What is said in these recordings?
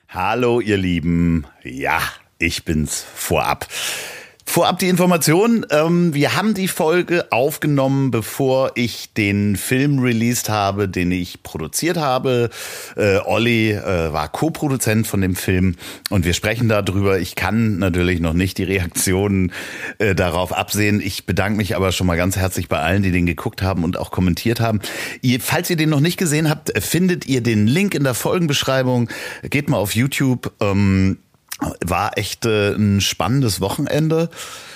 Hallo ihr Lieben, ja, ich bin's vorab. Vorab die Information, wir haben die Folge aufgenommen, bevor ich den Film released habe, den ich produziert habe. Olli war Co-Produzent von dem Film und wir sprechen darüber. Ich kann natürlich noch nicht die Reaktionen darauf absehen. Ich bedanke mich aber schon mal ganz herzlich bei allen, die den geguckt haben und auch kommentiert haben. Falls ihr den noch nicht gesehen habt, findet ihr den Link in der Folgenbeschreibung. Geht mal auf YouTube. War echt ein spannendes Wochenende.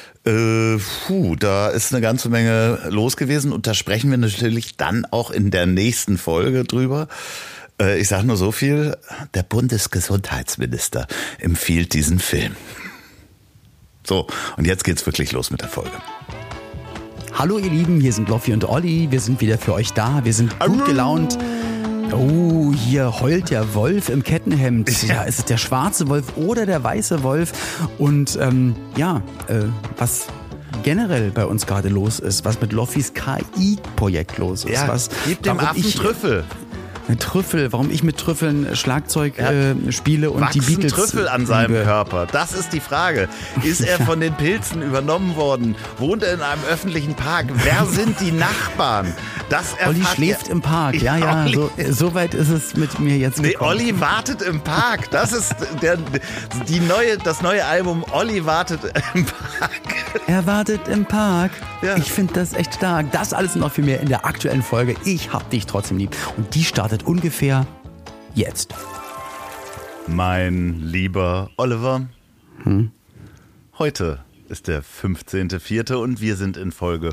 Da ist eine ganze Menge los gewesen und da sprechen wir natürlich dann auch in der nächsten Folge drüber. Ich sage nur so viel, der Bundesgesundheitsminister empfiehlt diesen Film. So, und jetzt geht's wirklich los mit der Folge. Hallo ihr Lieben, hier sind Loffi und Olli, wir sind wieder für euch da, wir sind gut gelaunt. Oh, hier heult der Wolf im Kettenhemd. Ja, ist es der schwarze Wolf oder der weiße Wolf? Und was generell bei uns gerade los ist, was mit Loffis KI-Projekt los ist. Ja, gib dem Affen Trüffel. Trüffel, warum ich mit Trüffeln Schlagzeug spiele und wachsen die Beatles Trüffel an seinem Körper? Das ist die Frage. Ist er von den Pilzen übernommen worden? Wohnt er in einem öffentlichen Park? Wer sind die Nachbarn? Olli schläft im Park. Ja, so weit ist es mit mir jetzt gekommen. Olli wartet im Park. Das ist das neue Album Olli wartet im Park. Er wartet im Park. Ja. Ich finde das echt stark. Das alles noch viel mehr in der aktuellen Folge. Ich hab dich trotzdem lieb. Und die startet ungefähr jetzt. Mein lieber Oliver, heute ist der 15.04. und wir sind in Folge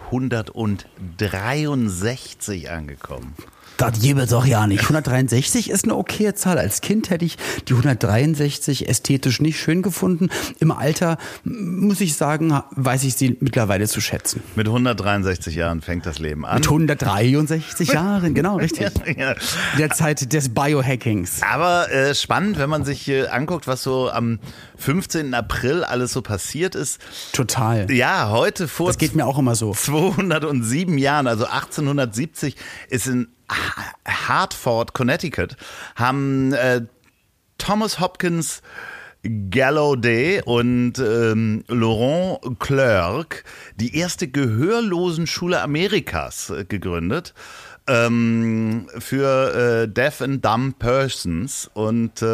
163 angekommen. Das gibt doch ja nicht. 163 ist eine okaye Zahl. Als Kind hätte ich die 163 ästhetisch nicht schön gefunden. Im Alter, muss ich sagen, weiß ich sie mittlerweile zu schätzen. Mit 163 Jahren fängt das Leben an. Mit 163 Jahren, genau, richtig. Ja. Der Zeit des Biohackings. Aber spannend, wenn man sich anguckt, was so am 15. April alles so passiert ist. Total. Ja, heute vor das geht mir auch immer so. 207 Jahren, also 1870, ist in Hartford, Connecticut, haben Thomas Hopkins Gallaudet und Laurent Clerc die erste Gehörlosenschule Amerikas gegründet für Deaf and Dumb Persons. Und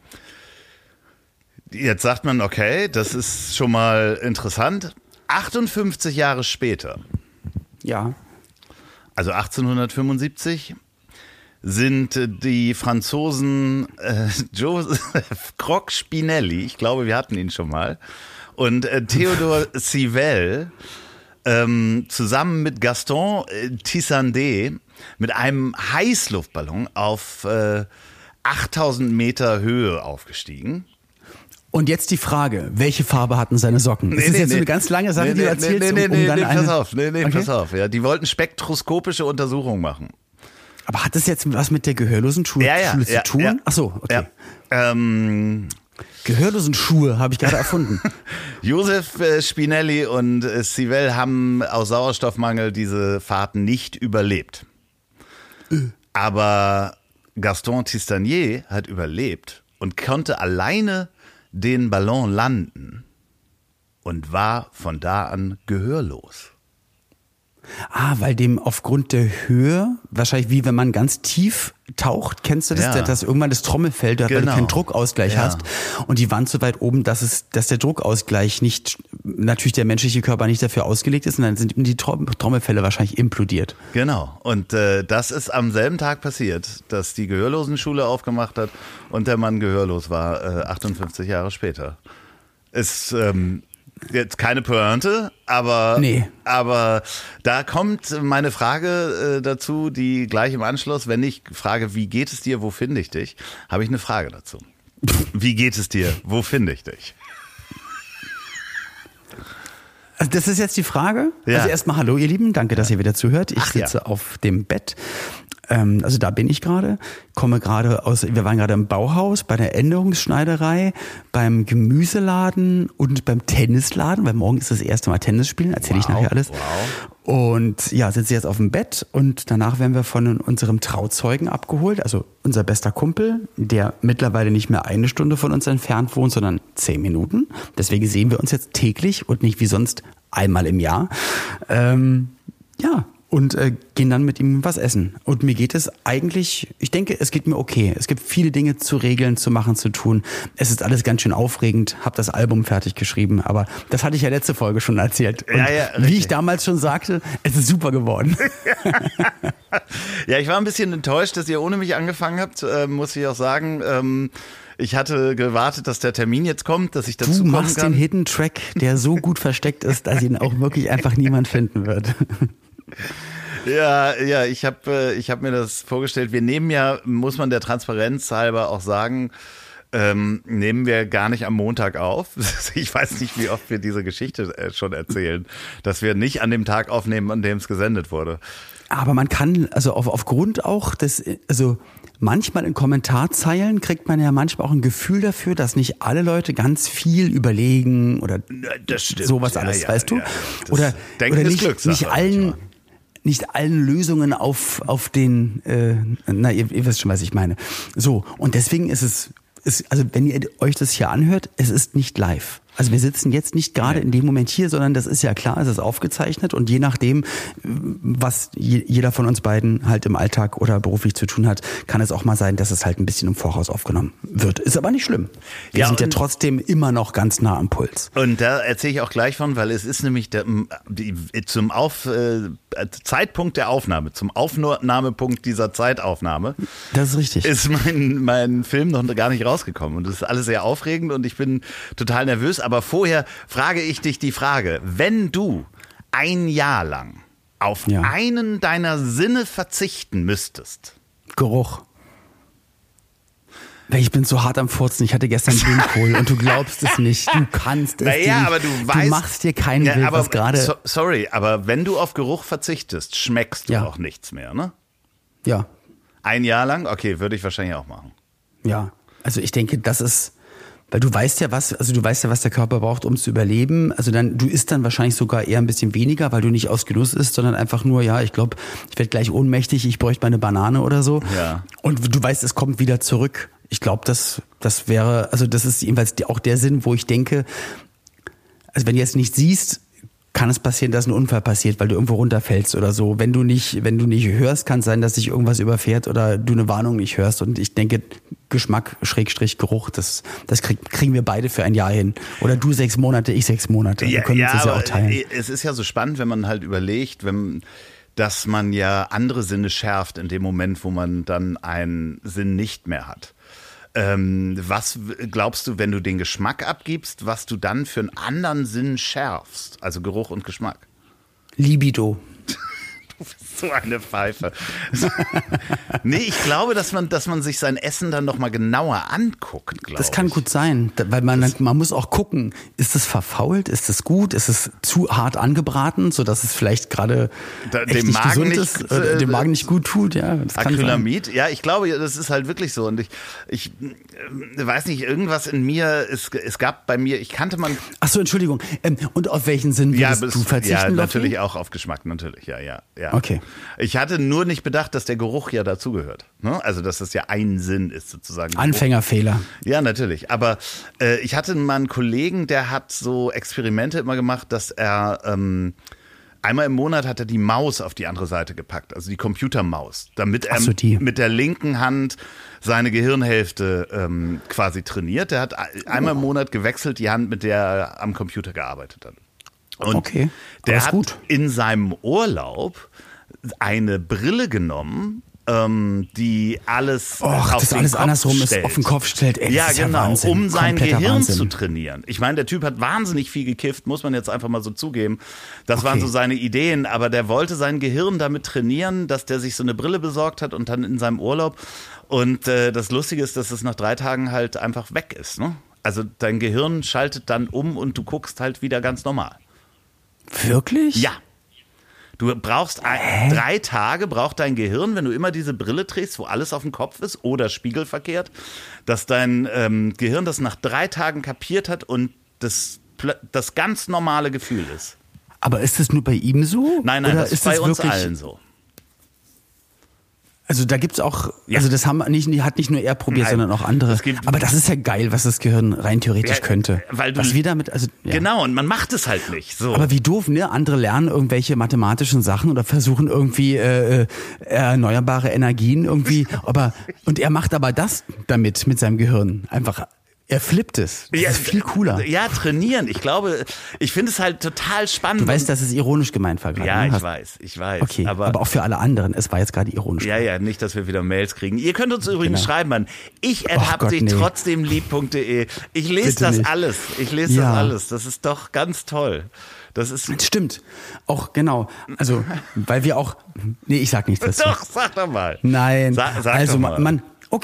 jetzt sagt man, okay, das ist schon mal interessant. 58 Jahre später. Ja. Also 1875 sind die Franzosen Joseph Croc Spinelli, ich glaube, wir hatten ihn schon mal, und Theodore Civelle zusammen mit Gaston Tissandé mit einem Heißluftballon auf 8000 Meter Höhe aufgestiegen. Und jetzt die Frage, welche Farbe hatten seine Socken? Das ist jetzt so eine ganz lange Sache, die du erzählst. Pass auf. Ja, die wollten spektroskopische Untersuchungen machen. Aber hat das jetzt was mit der Gehörlosenschule zu tun? Ja. Ach so, okay. Ja. Gehörlosenschuhe habe ich gerade erfunden. Joseph Spinelli und Civelle haben aus Sauerstoffmangel diese Fahrten nicht überlebt. Aber Gaston Tissanier hat überlebt und konnte alleine den Ballon landen und war von da an gehörlos. Weil dem aufgrund der Höhe, wahrscheinlich wie wenn man ganz tief taucht, kennst du das, dass irgendwann das Trommelfell, weil du keinen Druckausgleich hast und die Wand so weit oben, dass der Druckausgleich nicht, natürlich der menschliche Körper nicht dafür ausgelegt ist und dann sind die Trommelfelle wahrscheinlich implodiert. Genau, und das ist am selben Tag passiert, dass die Gehörlosenschule aufgemacht hat und der Mann gehörlos war, 58 Jahre später. Ist jetzt keine Pointe, aber da kommt meine Frage dazu, die gleich im Anschluss, wenn ich frage, wie geht es dir, wo finde ich dich, habe ich eine Frage dazu. Wie geht es dir, wo finde ich dich? Also das ist jetzt die Frage. Ja. Also erstmal hallo ihr Lieben, danke, dass ihr wieder zuhört. Ich sitze auf dem Bett. Also da bin ich gerade, wir waren gerade im Bauhaus, bei der Änderungsschneiderei, beim Gemüseladen und beim Tennisladen, weil morgen ist das erste Mal Tennis spielen, erzähle ich nachher alles. Wow. Und ja, sitze jetzt auf dem Bett und danach werden wir von unserem Trauzeugen abgeholt, also unser bester Kumpel, der mittlerweile nicht mehr 1 Stunde von uns entfernt wohnt, sondern 10 Minuten. Deswegen sehen wir uns jetzt täglich und nicht wie sonst einmal im Jahr. Und gehen dann mit ihm was essen. Und mir geht es eigentlich, ich denke, es geht mir okay. Es gibt viele Dinge zu regeln, zu machen, zu tun. Es ist alles ganz schön aufregend, habe das Album fertig geschrieben, aber das hatte ich ja letzte Folge schon erzählt. Und wie ich damals schon sagte, es ist super geworden. Ja, ich war ein bisschen enttäuscht, dass ihr ohne mich angefangen habt, muss ich auch sagen. Ich hatte gewartet, dass der Termin jetzt kommt, dass ich dazu kommen kann. Du machst den Hidden Track, der so gut versteckt ist, dass ihn auch wirklich einfach niemand finden wird. Ja, ich hab mir das vorgestellt. Wir nehmen ja, muss man der Transparenz halber auch sagen, nehmen wir gar nicht am Montag auf. Ich weiß nicht, wie oft wir diese Geschichte schon erzählen, dass wir nicht an dem Tag aufnehmen, an dem es gesendet wurde. Aber man kann, also aufgrund auch des, also manchmal in Kommentarzeilen kriegt man ja manchmal auch ein Gefühl dafür, dass nicht alle Leute ganz viel überlegen oder sowas alles, weißt du? Oder nicht allen Lösungen auf den, ihr wisst schon, was ich meine. So, und deswegen ist es, also wenn ihr euch das hier anhört, es ist nicht live. Also wir sitzen jetzt nicht gerade in dem Moment hier, sondern das ist ja klar, es ist aufgezeichnet und je nachdem, was jeder von uns beiden halt im Alltag oder beruflich zu tun hat, kann es auch mal sein, dass es halt ein bisschen im Voraus aufgenommen wird. Ist aber nicht schlimm. Wir sind ja trotzdem immer noch ganz nah am Puls. Und da erzähle ich auch gleich von, weil es ist nämlich zum Zeitpunkt der Aufnahme, zum Aufnahmepunkt dieser Zeitaufnahme. Das ist richtig. Ist mein Film noch gar nicht rausgekommen und das ist alles sehr aufregend und ich bin total nervös. Aber vorher frage ich dich die Frage, wenn du ein Jahr lang auf einen deiner Sinne verzichten müsstest. Geruch. Ich bin so hart am Furzen, ich hatte gestern Blumenkohl und du glaubst es nicht, du kannst es nicht. Aber du weißt, du machst dir keinen Bild, was gerade... Sorry, aber wenn du auf Geruch verzichtest, schmeckst du auch nichts mehr, ne? Ja. Ein Jahr lang? Okay, würde ich wahrscheinlich auch machen. Ja, also ich denke, das ist... Weil du weißt ja was der Körper braucht, um zu überleben. Also du isst dann wahrscheinlich sogar eher ein bisschen weniger, weil du nicht aus Genuss isst, sondern einfach nur, ich glaube, ich werde gleich ohnmächtig, ich bräuchte mal eine Banane oder so. Ja. Und du weißt, es kommt wieder zurück. Ich glaube, das wäre, also das ist jedenfalls auch der Sinn, wo ich denke, also wenn du jetzt nicht siehst, kann es passieren, dass ein Unfall passiert, weil du irgendwo runterfällst oder so. Wenn du nicht hörst, kann es sein, dass dich irgendwas überfährt oder du eine Warnung nicht hörst. Und ich denke, Geschmack, Geruch, das kriegen wir beide für ein Jahr hin. Oder du 6 Monate, ich 6 Monate. Wir können uns das ja auch teilen. Es ist ja so spannend, wenn man halt überlegt, dass man ja andere Sinne schärft in dem Moment, wo man dann einen Sinn nicht mehr hat. Was glaubst du, wenn du den Geschmack abgibst, was du dann für einen anderen Sinn schärfst? Also Geruch und Geschmack. Libido. Du bist so eine Pfeife. Nee, ich glaube, dass man sich sein Essen dann noch mal genauer anguckt, glaube ich. Das kann gut sein, weil man muss auch gucken, ist es verfault, ist es gut, ist es zu hart angebraten, sodass es vielleicht gerade dem Magen dem Magen nicht gut tut. Ja, das kann Acrylamid, sein. Ja, ich glaube, das ist halt wirklich so. Und ich weiß nicht, irgendwas in mir, es gab bei mir, Ach so, Entschuldigung. Und auf welchen Sinn würdest du verzichten? Ja, natürlich auch auf Geschmack, natürlich, ja. Okay. Ich hatte nur nicht bedacht, dass der Geruch ja dazugehört. Ne? Also, dass das ja ein Sinn ist sozusagen. Anfängerfehler. Ja, natürlich. Aber ich hatte mal einen Kollegen, der hat so Experimente immer gemacht, dass er einmal im Monat hat er die Maus auf die andere Seite gepackt, also die Computermaus, damit er mit der linken Hand seine Gehirnhälfte quasi trainiert. Der hat einmal im Monat gewechselt die Hand, mit der er am Computer gearbeitet hat. Und der hat in seinem Urlaub eine Brille genommen, die alles andersrum ist, auf den Kopf stellt. Ey, ja, genau, Wahnsinn. Um sein Gehirn Wahnsinn zu trainieren. Ich meine, der Typ hat wahnsinnig viel gekifft, muss man jetzt einfach mal so zugeben. Das waren so seine Ideen, aber der wollte sein Gehirn damit trainieren, dass der sich so eine Brille besorgt hat und dann in seinem Urlaub. Und das Lustige ist, dass es nach 3 Tagen halt einfach weg ist. Ne? Also dein Gehirn schaltet dann um und du guckst halt wieder ganz normal. Wirklich? Ja. Du brauchst 3 Tage, braucht dein Gehirn, wenn du immer diese Brille trägst, wo alles auf dem Kopf ist oder spiegelverkehrt, dass dein Gehirn das nach 3 Tagen kapiert hat und das ganz normale Gefühl ist. Aber ist das nur bei ihm so? Nein, oder das ist bei uns wirklich, allen so. Also da gibt's auch, also das hat nicht nur er probiert, sondern auch andere. Aber das ist ja geil, was das Gehirn rein theoretisch könnte. Weil was wir damit, also genau, und man macht es halt nicht. So. Aber wie doof, ne? Andere lernen irgendwelche mathematischen Sachen oder versuchen irgendwie erneuerbare Energien irgendwie. Und er macht aber das damit mit seinem Gehirn einfach. Er flippt es. Das ist viel cooler. Ja, trainieren. Ich finde es halt total spannend. Du weißt, dass es ironisch gemeint war gerade. Ja, ne? ich weiß. Okay, aber auch für alle anderen. Es war jetzt gerade ironisch. Ja, nicht, dass wir wieder Mails kriegen. Ihr könnt uns übrigens schreiben an trotzdem lieb.de. Ich lese Bitte das nicht. alles. Das alles. Das ist doch ganz toll. Das stimmt. Auch genau. Also, weil wir auch. Nee, ich sag nichts dazu. Doch, sag doch mal. Nein. Sag also doch mal.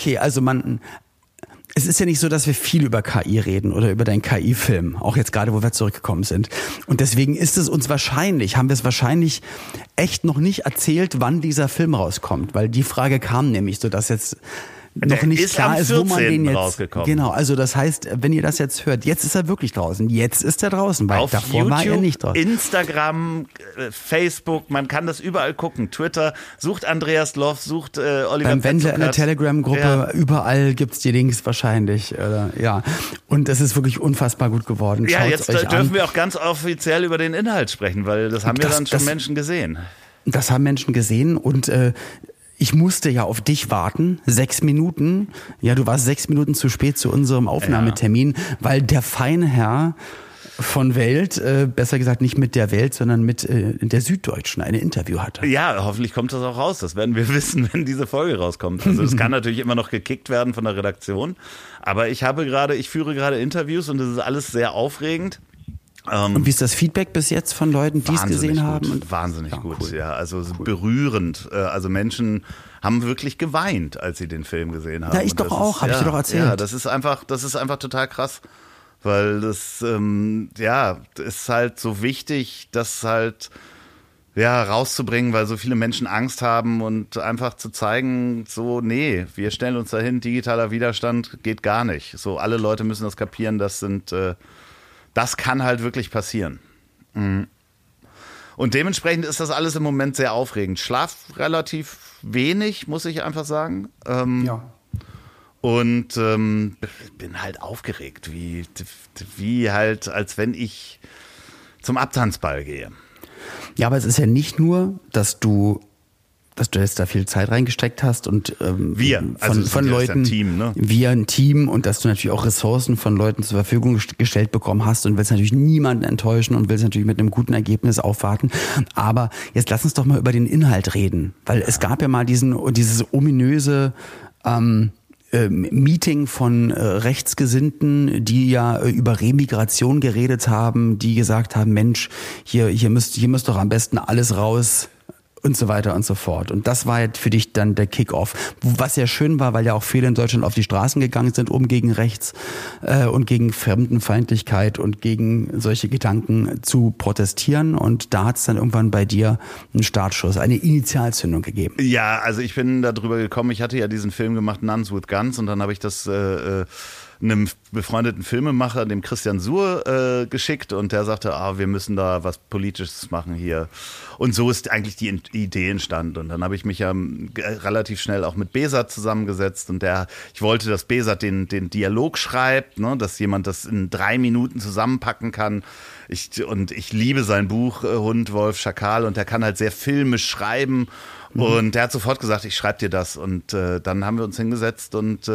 Es ist ja nicht so, dass wir viel über KI reden oder über deinen KI-Film, auch jetzt gerade, wo wir zurückgekommen sind. Und deswegen haben wir es wahrscheinlich echt noch nicht erzählt, wann dieser Film rauskommt, weil die Frage kam nämlich, so dass jetzt noch nicht klar ist, wo man den jetzt rausgekommen. Genau, also das heißt, wenn ihr das jetzt hört, jetzt ist er wirklich draußen. Jetzt ist er draußen, weil auf davor YouTube, war er nicht draußen. Instagram, Facebook, man kann das überall gucken. Twitter, sucht Andreas Loff, sucht Oliver Beim Wendler in der Petzokat. Telegram-Gruppe, überall gibt's die Links wahrscheinlich. Ja. Und es ist wirklich unfassbar gut geworden. Ja, Schaut's jetzt euch dürfen an. wir auch ganz offiziell über den Inhalt sprechen, weil das haben ja dann schon Menschen gesehen. Das haben Menschen gesehen und ich musste ja auf dich warten, 6 Minuten. Ja, du warst 6 Minuten zu spät zu unserem Aufnahmetermin, weil der Feinherr von Welt, besser gesagt nicht mit der Welt, sondern mit der Süddeutschen ein Interview hatte. Ja, hoffentlich kommt das auch raus. Das werden wir wissen, wenn diese Folge rauskommt. Also es kann natürlich immer noch gekickt werden von der Redaktion. Aber ich führe gerade Interviews und das ist alles sehr aufregend. Und wie ist das Feedback bis jetzt von Leuten, die es gesehen haben? Wahnsinnig gut, cool. Ja, also cool. Berührend. Also Menschen haben wirklich geweint, als sie den Film gesehen haben. Ja, ich doch auch, habe ich dir doch erzählt. Ja, das ist einfach total krass, weil das ist halt so wichtig, das halt rauszubringen, weil so viele Menschen Angst haben und einfach zu zeigen, so, nee, wir stellen uns dahin, digitaler Widerstand geht gar nicht. So, alle Leute müssen das kapieren, das kann halt wirklich passieren. Und dementsprechend ist das alles im Moment sehr aufregend. Schlaf relativ wenig, muss ich einfach sagen. Und bin halt aufgeregt, wie halt, als wenn ich zum Abtanzball gehe. Ja, aber es ist ja nicht nur, dass du jetzt da viel Zeit reingesteckt hast und von Leuten, ein Team, ne? Wir ein Team und dass du natürlich auch Ressourcen von Leuten zur Verfügung gestellt bekommen hast und willst natürlich niemanden enttäuschen und willst natürlich mit einem guten Ergebnis aufwarten. Aber jetzt lass uns doch mal über den Inhalt reden, weil es gab ja mal dieses ominöse Meeting von Rechtsgesinnten, die ja über Remigration geredet haben, die gesagt haben, Mensch, hier müsst doch am besten alles raus und so weiter und so fort. Und das war jetzt für dich dann der Kick-Off. Was ja schön war, weil ja auch viele in Deutschland auf die Straßen gegangen sind, um gegen Rechts und gegen Fremdenfeindlichkeit und gegen solche Gedanken zu protestieren. Und da hat es dann irgendwann bei dir einen Startschuss, eine Initialzündung gegeben. Ja, also ich bin da drüber gekommen. Ich hatte ja diesen Film gemacht, Nuns with Guns, und dann habe ich das einem befreundeten Filmemacher, dem Christian Suhr, geschickt, und der sagte, wir müssen da was Politisches machen hier. Und so ist eigentlich die Idee entstanden. Und dann habe ich mich ja relativ schnell auch mit Besat zusammengesetzt, und ich wollte, dass Besat den Dialog schreibt, ne, dass jemand das in 3 Minuten zusammenpacken kann. Ich liebe sein Buch Hund, Wolf, Schakal, und der kann halt sehr filmisch schreiben. Und der hat sofort gesagt, ich schreibe dir das. Und dann haben wir uns hingesetzt und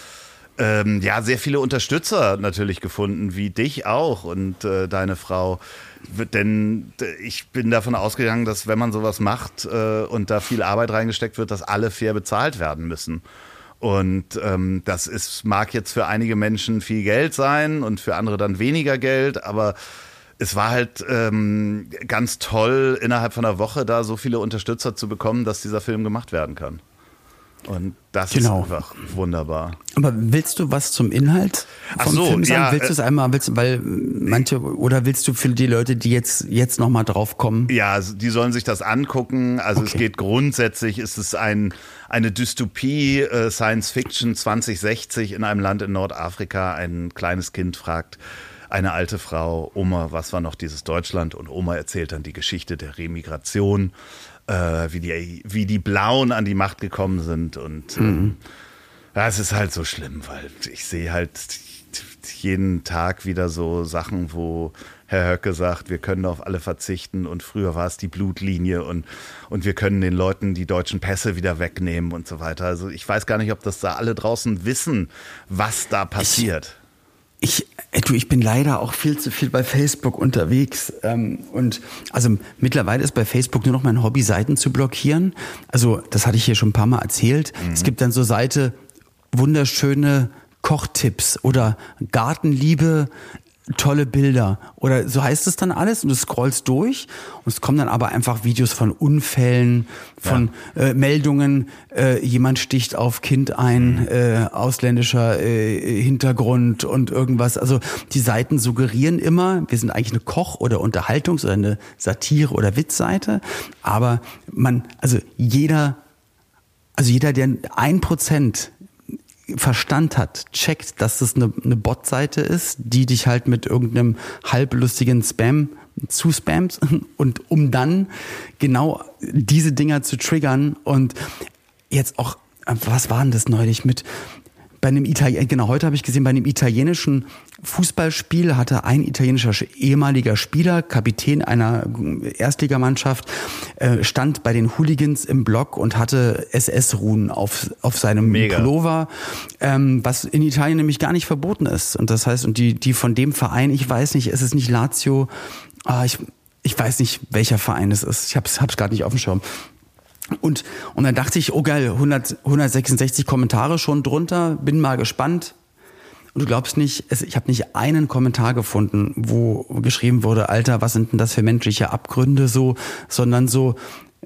sehr viele Unterstützer natürlich gefunden, wie dich auch und deine Frau. Denn ich bin davon ausgegangen, dass wenn man sowas macht und da viel Arbeit reingesteckt wird, dass alle fair bezahlt werden müssen. Und mag jetzt für einige Menschen viel Geld sein und für andere dann weniger Geld, aber es war halt ganz toll, innerhalb von einer Woche da so viele Unterstützer zu bekommen, dass dieser Film gemacht werden kann. Und das ist einfach wunderbar. Aber willst du was zum Inhalt vom Film sagen? Willst du es einmal, weil manche, oder willst du für die Leute, die jetzt nochmal drauf kommen? Ja, die sollen sich das angucken. Also Es geht grundsätzlich, ist es eine Dystopie, Science Fiction 2060 in einem Land in Nordafrika. Ein kleines Kind fragt eine alte Frau, Oma, was war noch dieses Deutschland? Und Oma erzählt dann die Geschichte der Remigration, wie die Blauen an die Macht gekommen sind. Und ja, es ist halt so schlimm, weil ich sehe halt jeden Tag wieder so Sachen, wo Herr Höcke sagt, wir können auf alle verzichten und früher war es die Blutlinie und wir können den Leuten die deutschen Pässe wieder wegnehmen und so weiter. Also ich weiß gar nicht, ob das da alle draußen wissen, was da passiert. Ich bin leider auch viel zu viel bei Facebook unterwegs. Und also mittlerweile ist bei Facebook nur noch mein Hobby, Seiten zu blockieren. Also das hatte ich hier schon ein paar Mal erzählt. Es gibt dann so Seite, wunderschöne Kochtipps oder Gartenliebe, tolle Bilder oder so heißt es dann alles und du scrollst durch und es kommen dann aber einfach Videos von Unfällen, von Meldungen, jemand sticht auf Kind ein, ausländischer Hintergrund und irgendwas. Also die Seiten suggerieren immer, wir sind eigentlich eine Koch- oder Unterhaltungs- oder eine Satire- oder Witzseite, aber jeder, der 1% Verstand hat, checkt, dass das eine Bot-Seite ist, die dich halt mit irgendeinem halblustigen Spam zuspammt und um dann genau diese Dinger zu triggern und jetzt auch, was war denn das neulich bei einem heute habe ich gesehen, bei einem italienischen Fußballspiel hatte ein italienischer ehemaliger Spieler, Kapitän einer Erstligamannschaft, stand bei den Hooligans im Block und hatte SS-Runen auf seinem Pullover, was in Italien nämlich gar nicht verboten ist. Und das heißt, und die von dem Verein, ich weiß nicht, es ist nicht Lazio, ich weiß nicht, welcher Verein es ist. Ich hab's gerade nicht auf dem Schirm. Und dann dachte ich, oh geil, 166 Kommentare schon drunter, bin mal gespannt. Und du glaubst nicht, ich habe nicht einen Kommentar gefunden, wo geschrieben wurde, Alter, was sind denn das für menschliche Abgründe so, sondern so,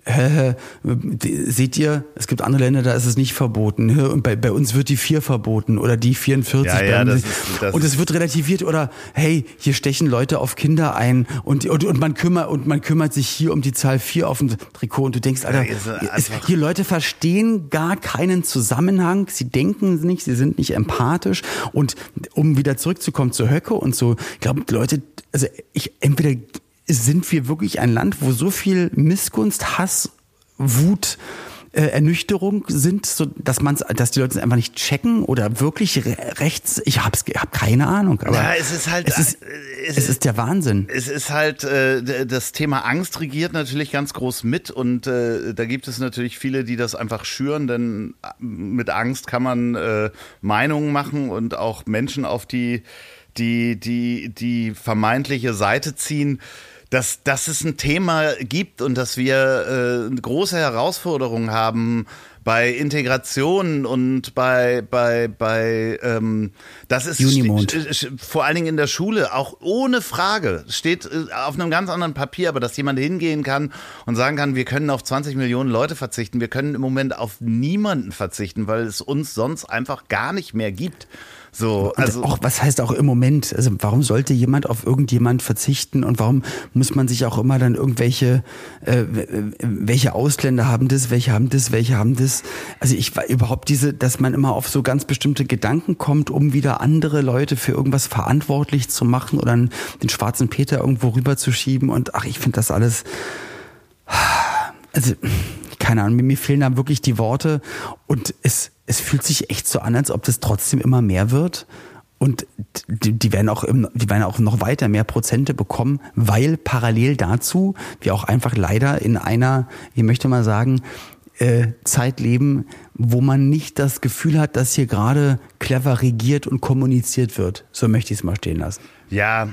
seht ihr, es gibt andere Länder, da ist es nicht verboten. Und bei uns wird die 4 verboten oder die 44. Und es wird relativiert oder hey, hier stechen Leute auf Kinder ein und man kümmert sich hier um die Zahl 4 auf dem Trikot und du denkst, Alter, hier Leute verstehen gar keinen Zusammenhang, sie denken nicht, sie sind nicht empathisch und um wieder zurückzukommen zu Höcke und so, ich glaube, Leute, entweder sind wir wirklich ein Land, wo so viel Missgunst, Hass, Wut, Ernüchterung sind, so dass die Leute es einfach nicht checken oder wirklich rechts. Ich hab keine Ahnung. Aber ja, es ist halt, es ist der Wahnsinn. Es ist halt das Thema Angst regiert natürlich ganz groß mit und da gibt es natürlich viele, die das einfach schüren, denn mit Angst kann man Meinungen machen und auch Menschen auf die vermeintliche Seite ziehen. Dass es ein Thema gibt und dass wir eine große Herausforderung haben bei Integration und bei das ist vor allen Dingen in der Schule auch ohne Frage steht auf einem ganz anderen Papier, aber dass jemand hingehen kann und sagen kann, wir können auf 20 Millionen Leute verzichten, wir können im Moment auf niemanden verzichten, weil es uns sonst einfach gar nicht mehr gibt. So, also auch, was heißt auch im Moment? Also warum sollte jemand auf irgendjemand verzichten und warum muss man sich auch immer dann irgendwelche, welche Ausländer haben das, welche haben das? Also ich war überhaupt dass man immer auf so ganz bestimmte Gedanken kommt, um wieder andere Leute für irgendwas verantwortlich zu machen oder den schwarzen Peter irgendwo rüberzuschieben und ich finde das alles, also keine Ahnung, mir fehlen da wirklich die Worte und es fühlt sich echt so an, als ob das trotzdem immer mehr wird und die werden auch noch weiter mehr Prozente bekommen, weil parallel dazu wir auch einfach leider in einer, ich möchte mal sagen, Zeit leben, wo man nicht das Gefühl hat, dass hier gerade clever regiert und kommuniziert wird. So möchte ich es mal stehen lassen. Ja,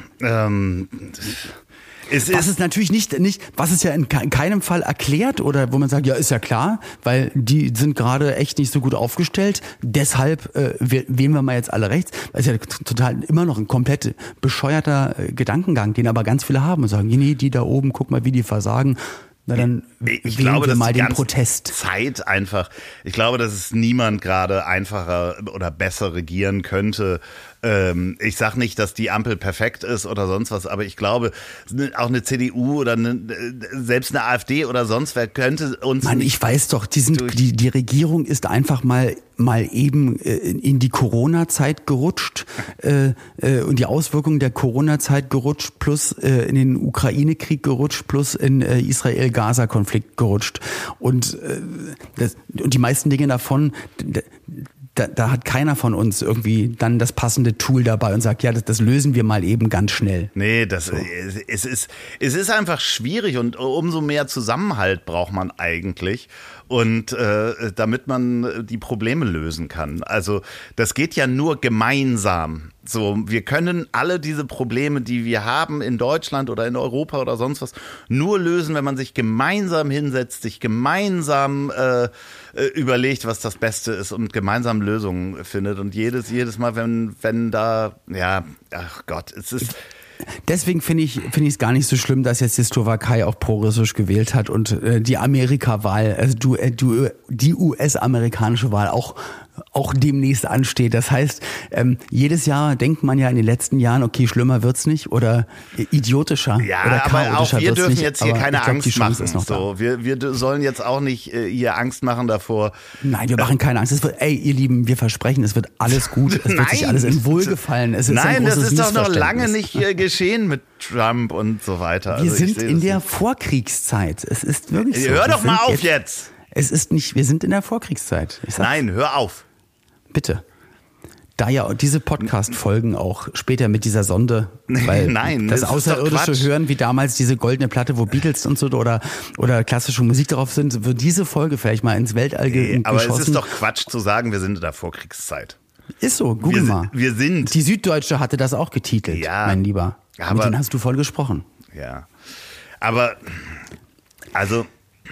was es natürlich nicht, was es ja in keinem Fall erklärt oder wo man sagt, ja, ist ja klar, weil die sind gerade echt nicht so gut aufgestellt, deshalb wählen wir mal jetzt alle rechts. Das ist ja total immer noch ein komplett bescheuerter Gedankengang, den aber ganz viele haben und sagen, nee, die da oben, guck mal, wie die versagen. Na dann ich glaube, wir mal die den Protest. Zeit einfach. Ich glaube, dass es niemand gerade einfacher oder besser regieren könnte. Ich sag nicht, dass die Ampel perfekt ist oder sonst was, aber ich glaube, auch eine CDU oder selbst eine AfD oder sonst wer könnte uns. Mann, ich weiß doch, die Regierung ist einfach mal mal eben in die Corona-Zeit gerutscht und die Auswirkungen der Corona-Zeit gerutscht, plus in den Ukraine-Krieg gerutscht, plus in Israel-Gaza-Konflikt gerutscht. Und die meisten Dinge davon, da hat keiner von uns irgendwie dann das passende Tool dabei und sagt, ja, das lösen wir mal eben ganz schnell. Nee, es ist einfach schwierig und umso mehr Zusammenhalt braucht man eigentlich. Und damit man die Probleme lösen kann. Also das geht ja nur gemeinsam. So, wir können alle diese Probleme, die wir haben in Deutschland oder in Europa oder sonst was, nur lösen, wenn man sich gemeinsam hinsetzt, sich gemeinsam überlegt, was das Beste ist und gemeinsam Lösungen findet. Und jedes Mal, wenn da, ja, ach Gott, es ist... Deswegen finde ich es gar nicht so schlimm, dass jetzt die Slowakei auch pro-russisch gewählt hat und die Amerika-Wahl, also die US-amerikanische Wahl auch demnächst ansteht. Das heißt, jedes Jahr denkt man ja in den letzten Jahren, okay, schlimmer wird's nicht oder idiotischer ja, oder chaotischer aber auch wir wird's dürfen nicht, jetzt hier keine Angst machen. So, wir sollen jetzt auch nicht hier Angst machen davor. Nein, wir machen keine Angst. Ihr Lieben, wir versprechen, es wird alles gut. Es wird sich alles in Wohlgefallen. Es ist Nein, das ist doch noch Missverständnis. lange nicht geschehen mit Trump und so weiter. Wir sind in der Vorkriegszeit. Es ist wirklich so. Hör doch mal auf jetzt. Es ist nicht, wir sind in der Vorkriegszeit. Nein, hör auf. Bitte. Da ja diese Podcast-Folgen auch später mit dieser Sonde, weil Nein, das Außerirdische hören, wie damals diese goldene Platte, wo Beatles und so oder klassische Musik drauf sind, wird diese Folge vielleicht mal ins Weltall geschossen. Aber es ist doch Quatsch zu sagen, wir sind in der Vorkriegszeit. Ist so, google mal. Wir sind. Die Süddeutsche hatte das auch getitelt, ja, mein Lieber. Aber, mit denen hast du voll gesprochen. Ja, aber also...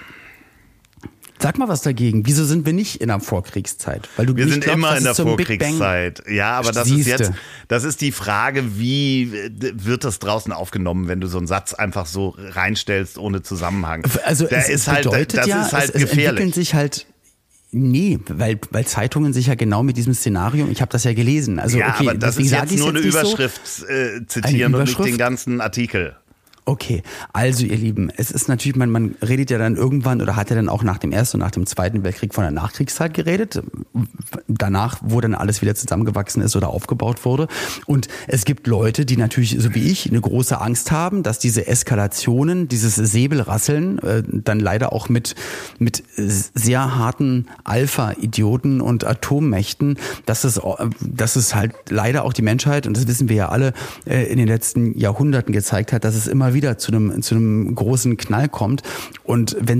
Sag mal was dagegen. Wieso sind wir nicht in der Vorkriegszeit? Weil du wir nicht sind glaubst, immer in der zum Vorkriegszeit. Ja, aber das ist die Frage, wie wird das draußen aufgenommen, wenn du so einen Satz einfach so reinstellst ohne Zusammenhang? Also das ist halt gefährlich. Es entwickeln sich halt nee, weil Zeitungen sich ja genau mit diesem Szenario, ich habe das ja gelesen. Also ja, okay, aber das ist jetzt nur eine Überschrift zitieren und nicht den ganzen Artikel. Okay, also ihr Lieben, es ist natürlich, man redet ja dann irgendwann oder hat ja dann auch nach dem Ersten und nach dem Zweiten Weltkrieg von der Nachkriegszeit geredet, danach, wo dann alles wieder zusammengewachsen ist oder aufgebaut wurde. Und es gibt Leute, die natürlich, so wie ich, eine große Angst haben, dass diese Eskalationen, dieses Säbelrasseln dann leider auch mit sehr harten Alpha-Idioten und Atommächten, dass es halt leider auch die Menschheit, und das wissen wir ja alle, in den letzten Jahrhunderten gezeigt hat, dass es immer wieder zu einem großen Knall kommt. Und wenn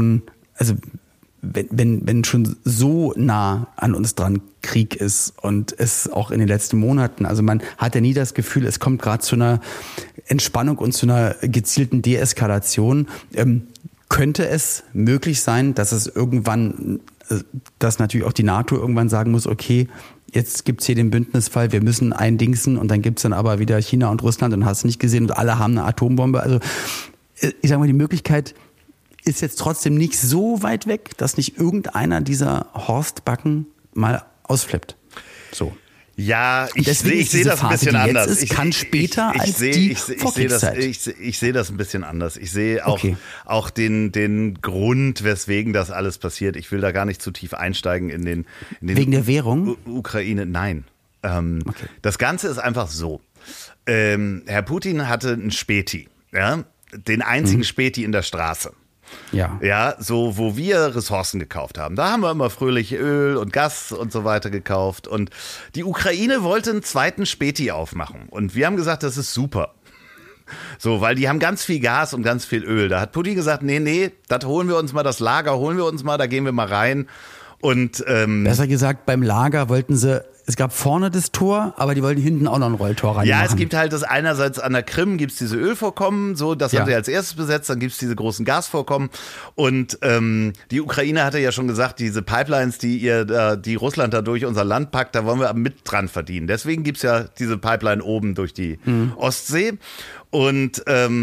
schon so nah an uns dran Krieg ist und es auch in den letzten Monaten, also man hat ja nie das Gefühl, es kommt gerade zu einer Entspannung und zu einer gezielten Deeskalation, könnte es möglich sein, dass es irgendwann, dass natürlich auch die NATO irgendwann sagen muss, okay, jetzt gibt's hier den Bündnisfall, wir müssen eindingsen und dann gibt's dann aber wieder China und Russland und hast nicht gesehen und alle haben eine Atombombe. Also ich sag mal, die Möglichkeit ist jetzt trotzdem nicht so weit weg, dass nicht irgendeiner dieser Horstbacken mal ausflippt. So. Ja, ich sehe das ein bisschen anders. Es kann später als die Vorkriegszeit. Ich sehe das ein bisschen anders. Ich sehe auch den Grund, weswegen das alles passiert. Ich will da gar nicht zu tief einsteigen in den wegen der Währung? Ukraine. Nein. Das Ganze ist einfach so. Herr Putin hatte einen Späti, ja, den einzigen Späti in der Straße. Ja, so wo wir Ressourcen gekauft haben. Da haben wir immer fröhlich Öl und Gas und so weiter gekauft. Und die Ukraine wollte einen zweiten Späti aufmachen. Und wir haben gesagt, das ist super. So, weil die haben ganz viel Gas und ganz viel Öl. Da hat Putin gesagt, nee, das holen wir uns mal, das Lager holen wir uns mal, da gehen wir mal rein. Und besser gesagt, beim Lager wollten sie, es gab vorne das Tor, aber die wollten hinten auch noch ein Rolltor rein. Ja, es gibt halt das einerseits an der Krim gibt's diese Ölvorkommen, so das haben sie als erstes besetzt, dann gibt's diese großen Gasvorkommen und die Ukraine hatte ja schon gesagt, diese Pipelines, die Russland da durch unser Land packt, da wollen wir mit dran verdienen. Deswegen gibt's ja diese Pipeline oben durch die Ostsee. Und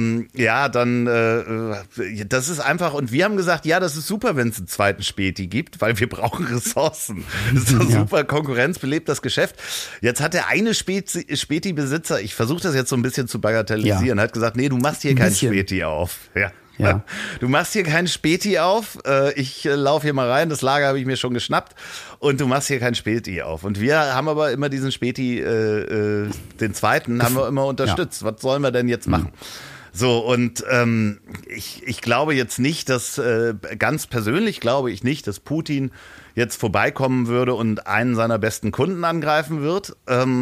das ist einfach, und wir haben gesagt, ja, das ist super, wenn es einen zweiten Späti gibt, weil wir brauchen Ressourcen. Das ist doch super, Konkurrenz belebt das Geschäft. Jetzt hat der eine Späti-Besitzer, ich versuche das jetzt so ein bisschen zu bagatellisieren, hat gesagt, nee, du machst hier keinen Späti auf. Ja. Ja. Du machst hier keinen Späti auf. Ich laufe hier mal rein. Das Lager habe ich mir schon geschnappt. Und du machst hier keinen Späti auf. Und wir haben aber immer diesen Späti, den zweiten, haben wir immer unterstützt. Ja. Was sollen wir denn jetzt machen? So, und ich glaube jetzt nicht, dass, ganz persönlich glaube ich nicht, dass Putin jetzt vorbeikommen würde und einen seiner besten Kunden angreifen wird.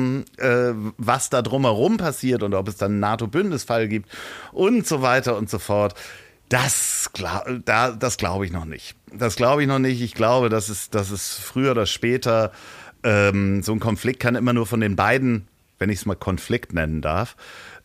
Was da drumherum passiert und ob es dann einen NATO-Bündnisfall gibt und so weiter und so fort, das glaube ich noch nicht. Das glaube ich noch nicht. Ich glaube, dass es früher oder später so ein Konflikt kann immer nur von den beiden, wenn ich es mal Konflikt nennen darf,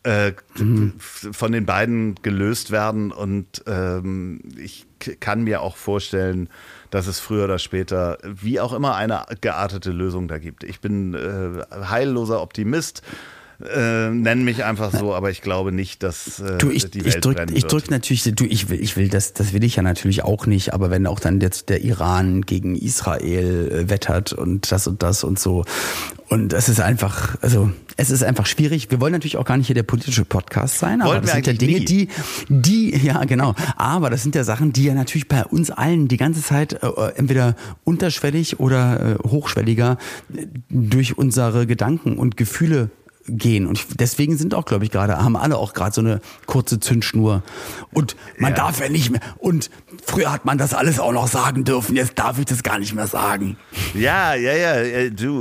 von den beiden gelöst werden und ich kann mir auch vorstellen, dass es früher oder später wie auch immer eine geartete Lösung da gibt. Ich bin heilloser Optimist, nenn mich einfach so, aber ich glaube nicht, dass die Welt brennen wird. Ich drück natürlich, ich will das will ich ja natürlich auch nicht, aber wenn auch dann jetzt der Iran gegen Israel wettert und das und so. Und es ist einfach schwierig. Wir wollen natürlich auch gar nicht hier der politische Podcast sein, aber das sind ja Dinge, die, ja genau, aber das sind ja Sachen, die ja natürlich bei uns allen die ganze Zeit entweder unterschwellig oder hochschwelliger durch unsere Gedanken und Gefühle gehen. Und deswegen sind auch, glaube ich, haben alle auch gerade so eine kurze Zündschnur. Und man darf ja nicht mehr. Und früher hat man das alles auch noch sagen dürfen. Jetzt darf ich das gar nicht mehr sagen. Ja. Du,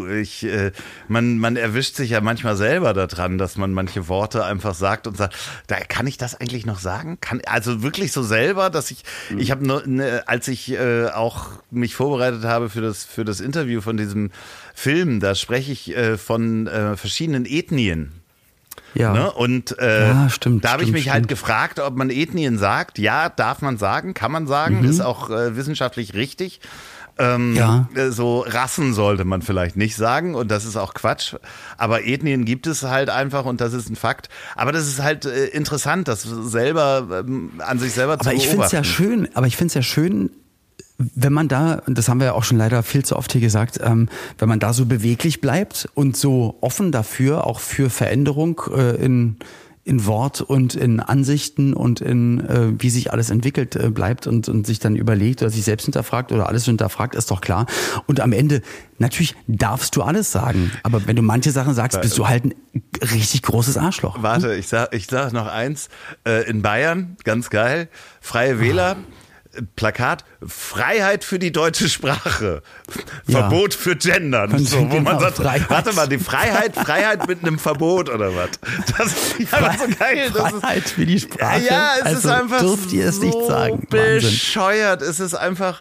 man erwischt sich ja manchmal selber daran, dass man manche Worte einfach sagt und sagt, da kann ich das eigentlich noch sagen? Also wirklich so selber, dass ich habe als ich auch mich vorbereitet habe für das Interview von diesem Film, da spreche ich von verschiedenen Ethnien. Ja. Ne? Und stimmt, da habe ich mich halt gefragt, ob man Ethnien sagt. Ja, darf man sagen, kann man sagen, ist auch wissenschaftlich richtig. So Rassen sollte man vielleicht nicht sagen und das ist auch Quatsch. Aber Ethnien gibt es halt einfach und das ist ein Fakt. Aber das ist halt interessant, das selber an sich selber zu beobachten. Ich finde es ja schön, wenn man da, und das haben wir ja auch schon leider viel zu oft hier gesagt, wenn man da so beweglich bleibt und so offen dafür, auch für Veränderung in Wort und in Ansichten und in wie sich alles entwickelt bleibt und sich dann überlegt oder sich selbst hinterfragt oder alles hinterfragt, ist doch klar. Und am Ende, natürlich darfst du alles sagen, aber wenn du manche Sachen sagst, bist du halt ein richtig großes Arschloch. Warte, ich sag noch eins. In Bayern, ganz geil, Freie Wähler, Plakat, Freiheit für die deutsche Sprache, Verbot für Gendern, so, wo man sagt, Freiheit. Warte mal, die Freiheit mit einem Verbot oder was? Das ist so geil. Freiheit für die Sprache. Ja, es ist einfach dürft ihr es nicht sagen. Bescheuert. Es ist einfach,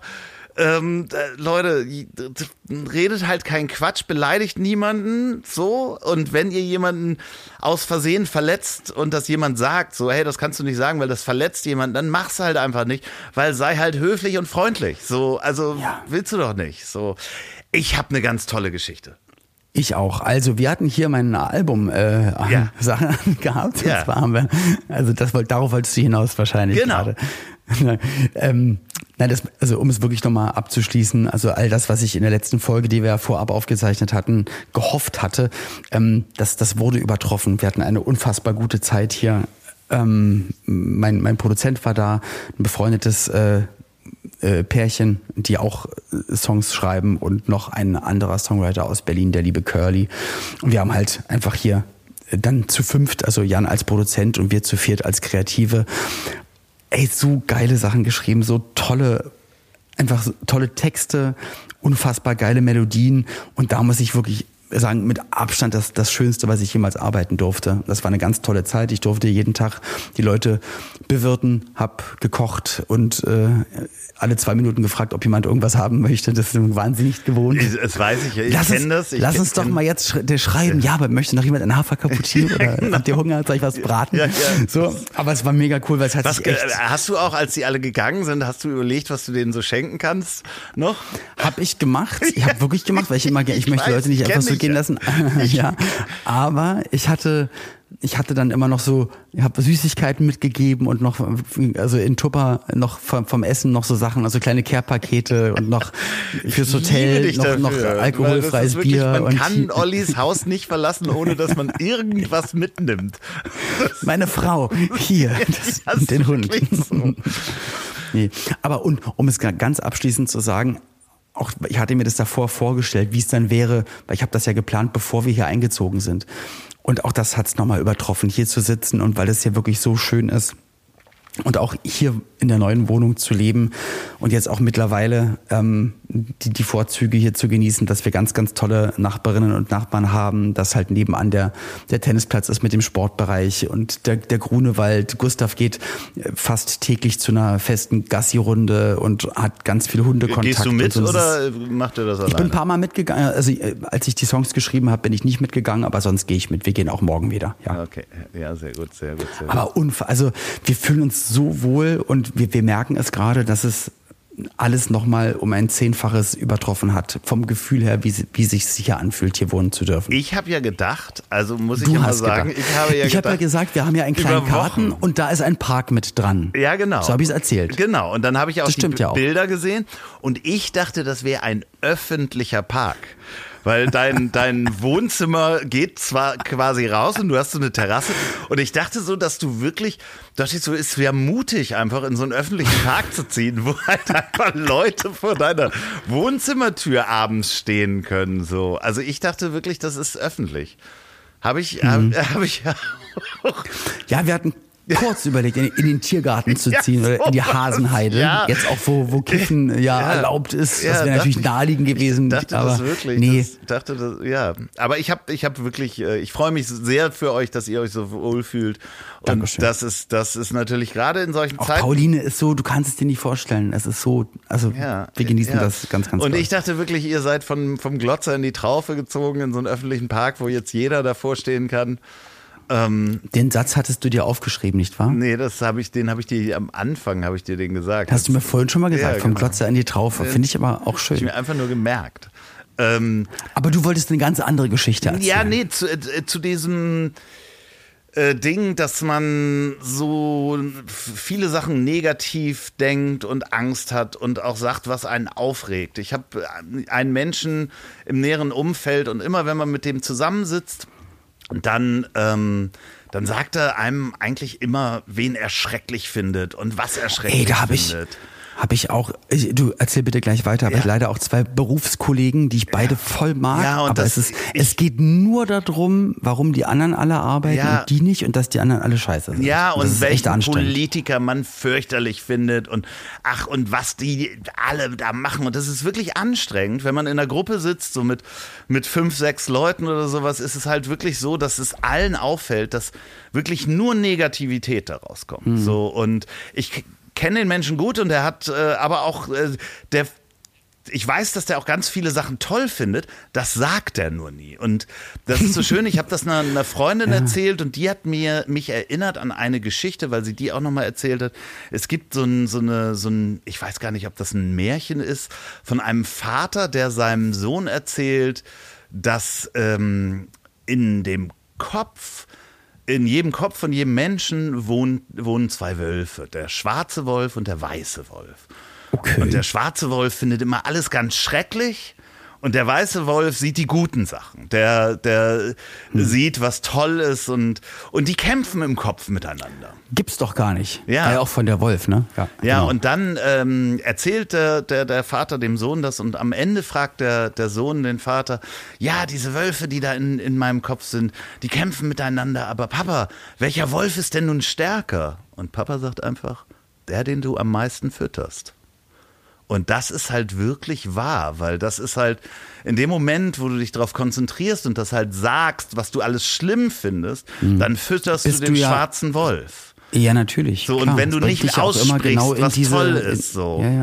Leute, redet halt keinen Quatsch, beleidigt niemanden, so, und wenn ihr jemanden aus Versehen verletzt und das jemand sagt, so, hey, das kannst du nicht sagen, weil das verletzt jemanden, dann mach's halt einfach nicht, weil sei halt höflich und freundlich, so, also willst du doch nicht, so. Ich habe eine ganz tolle Geschichte. Ich auch. Also wir hatten hier mein Album Sachen gehabt. Ja. Das haben wir, also darauf wolltest du hinaus wahrscheinlich gerade. Also um es wirklich nochmal abzuschließen, also all das, was ich in der letzten Folge, die wir ja vorab aufgezeichnet hatten, gehofft hatte, das wurde übertroffen. Wir hatten eine unfassbar gute Zeit hier. Mein Produzent war da, ein befreundetes Pärchen, die auch Songs schreiben und noch ein anderer Songwriter aus Berlin, der liebe Curly. Und wir haben halt einfach hier dann zu fünft, also Jan als Produzent und wir zu viert als Kreative, so geile Sachen geschrieben, so tolle Texte, unfassbar geile Melodien und da muss ich wirklich sagen, mit Abstand das Schönste, was ich jemals arbeiten durfte. Das war eine ganz tolle Zeit. Ich durfte jeden Tag die Leute bewirten, hab gekocht und alle 2 Minuten gefragt, ob jemand irgendwas haben möchte. Das ist wahnsinnig gewohnt. Das weiß ich, ich kenne das. Lass uns doch mal jetzt schreiben, aber möchte noch jemand einen Hafer-Cappuccino oder habt ihr Hunger, soll ich was braten? Ja. So, aber es war mega cool, weil es hat sich echt... Hast du auch, als die alle gegangen sind, hast du überlegt, was du denen so schenken kannst noch? Hab ich gemacht. Ich habe wirklich gemacht, weil ich möchte Leute nicht einfach so gehen lassen. Ja, aber ich hatte ich hatte dann immer noch so, ich habe Süßigkeiten mitgegeben und noch, also in Tupper noch vom Essen noch so Sachen, also kleine Care-Pakete und noch fürs Hotel noch alkoholfreies wirklich, Bier. Man kann Ollis Haus nicht verlassen, ohne dass man irgendwas mitnimmt. Meine Frau, hier, den Hund. So. Nee. Aber um es ganz abschließend zu sagen, auch ich hatte mir das davor vorgestellt, wie es dann wäre, weil ich habe das ja geplant, bevor wir hier eingezogen sind. Und auch das hat es nochmal übertroffen, hier zu sitzen und weil es hier wirklich so schön ist. Und auch hier in der neuen Wohnung zu leben und jetzt auch mittlerweile die Vorzüge hier zu genießen, dass wir ganz, ganz tolle Nachbarinnen und Nachbarn haben, dass halt nebenan der Tennisplatz ist mit dem Sportbereich und der Grunewald. Gustav geht fast täglich zu einer festen Gassi-Runde und hat ganz viel Hundekontakt. Gehst du mit oder macht er das alleine? Ich bin ein paar Mal mitgegangen. Also als ich die Songs geschrieben habe, bin ich nicht mitgegangen, aber sonst gehe ich mit. Wir gehen auch morgen wieder. Ja. Okay, ja, sehr gut, sehr gut. Sehr aber also wir fühlen uns so wohl und wir merken es gerade, dass es alles nochmal um ein 10-faches übertroffen hat. Vom Gefühl her, wie sich sicher anfühlt, hier wohnen zu dürfen. Ich habe ja gedacht, also muss ich ja mal sagen, ich habe ja gesagt, wir haben ja einen kleinen Garten und da ist ein Park mit dran. Ja, genau. So habe ich es erzählt. Genau, und dann habe ich auch die Bilder auch gesehen und ich dachte, das wäre ein öffentlicher Park. Weil dein Wohnzimmer geht zwar quasi raus und du hast so eine Terrasse und ich dachte so, dass du wirklich, dachte ich so, ist ja mutig einfach in so einen öffentlichen Park zu ziehen, wo halt einfach Leute vor deiner Wohnzimmertür abends stehen können, so. Also ich dachte wirklich, das ist öffentlich. Hab ich ja auch. Ja, wir hatten kurz überlegt, in den Tiergarten zu ziehen oder in die Hasenheide. Ja. Jetzt auch, wo Kiffen erlaubt ist. Das wäre natürlich naheliegend gewesen. Ich dachte aber das wirklich. Nee. Aber ich hab wirklich, ich freue mich sehr für euch, dass ihr euch so wohl fühlt. Und Dankeschön. das ist natürlich gerade in solchen auch Zeiten. Pauline ist so, du kannst es dir nicht vorstellen. Es ist so, also wir genießen das ganz, ganz Und doll. ich dachte wirklich, ihr seid vom Glotzer in die Traufe gezogen, in so einen öffentlichen Park, wo jetzt jeder davor stehen kann. Den Satz hattest du dir aufgeschrieben, nicht wahr? Nee, den habe ich dir am Anfang den gesagt. Hast du mir vorhin schon mal gesagt, vom Glotzer in die Traufe. Finde ich aber auch schön. Hab ich mir einfach nur gemerkt. Aber du wolltest eine ganz andere Geschichte erzählen. Ja, nee, zu diesem Ding, dass man so viele Sachen negativ denkt und Angst hat und auch sagt, was einen aufregt. Ich habe einen Menschen im näheren Umfeld und immer, wenn man mit dem zusammensitzt, dann sagt er einem eigentlich immer, wen er schrecklich findet und was er schrecklich findet. Habe ich auch, du erzähl bitte gleich weiter, aber ich leider auch 2 Berufskollegen, die ich beide voll mag, aber es geht nur darum, warum die anderen alle arbeiten und die nicht und dass die anderen alle scheiße sind. Ja, und welchen Politiker man fürchterlich findet und was die alle da machen und das ist wirklich anstrengend, wenn man in einer Gruppe sitzt, so mit 5, 6 Leuten oder sowas, ist es halt wirklich so, dass es allen auffällt, dass wirklich nur Negativität daraus kommt. So, und ich kenne den Menschen gut und er hat aber auch, ich weiß, dass der auch ganz viele Sachen toll findet, das sagt er nur nie. Und das ist so schön, ich habe das einer Freundin erzählt und die hat mich erinnert an eine Geschichte, weil sie die auch nochmal erzählt hat. Es gibt so ein, ich weiß gar nicht, ob das ein Märchen ist, von einem Vater, der seinem Sohn erzählt, dass in jedem Kopf von jedem Menschen wohnen 2 Wölfe. Der schwarze Wolf und der weiße Wolf. Okay. Und der schwarze Wolf findet immer alles ganz schrecklich. Und der weiße Wolf sieht die guten Sachen. Der sieht, was toll ist und die kämpfen im Kopf miteinander. Gibt's doch gar nicht. Ja. Auch von der Wolf, ne? Ja, genau. Und dann erzählt der Vater dem Sohn das und am Ende fragt der Sohn den Vater, ja, diese Wölfe, die da in meinem Kopf sind, die kämpfen miteinander, aber Papa, welcher Wolf ist denn nun stärker? Und Papa sagt einfach, der, den du am meisten fütterst. Und das ist halt wirklich wahr, weil das ist halt in dem Moment, wo du dich darauf konzentrierst und das halt sagst, was du alles schlimm findest, dann fütterst du den schwarzen Wolf. Ja, natürlich. So, und wenn du nicht aussprichst, was toll ist, so,